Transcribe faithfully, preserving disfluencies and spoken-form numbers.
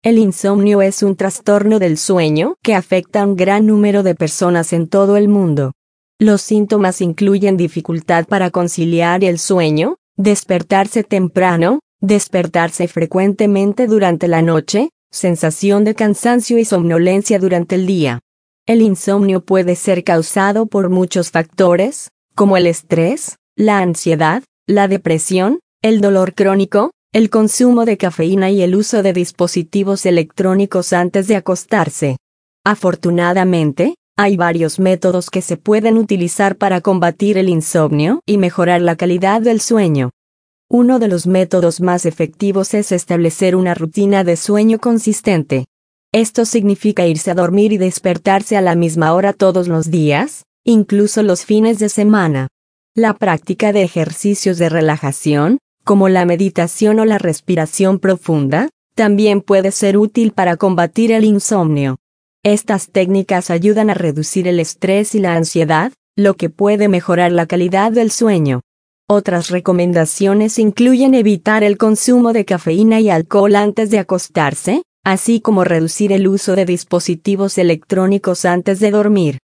El insomnio es un trastorno del sueño que afecta a un gran número de personas en todo el mundo. Los síntomas incluyen dificultad para conciliar el sueño, despertarse temprano, despertarse frecuentemente durante la noche, sensación de cansancio y somnolencia durante el día. El insomnio puede ser causado por muchos factores, como el estrés, la ansiedad, la depresión, el dolor crónico, el consumo de cafeína y el uso de dispositivos electrónicos antes de acostarse. Afortunadamente, hay varios métodos que se pueden utilizar para combatir el insomnio y mejorar la calidad del sueño. Uno de los métodos más efectivos es establecer una rutina de sueño consistente. Esto significa irse a dormir y despertarse a la misma hora todos los días, incluso los fines de semana. La práctica de ejercicios de relajación, como la meditación o la respiración profunda, también puede ser útil para combatir el insomnio. Estas técnicas ayudan a reducir el estrés y la ansiedad, lo que puede mejorar la calidad del sueño. Otras recomendaciones incluyen evitar el consumo de cafeína y alcohol antes de acostarse, así como reducir el uso de dispositivos electrónicos antes de dormir.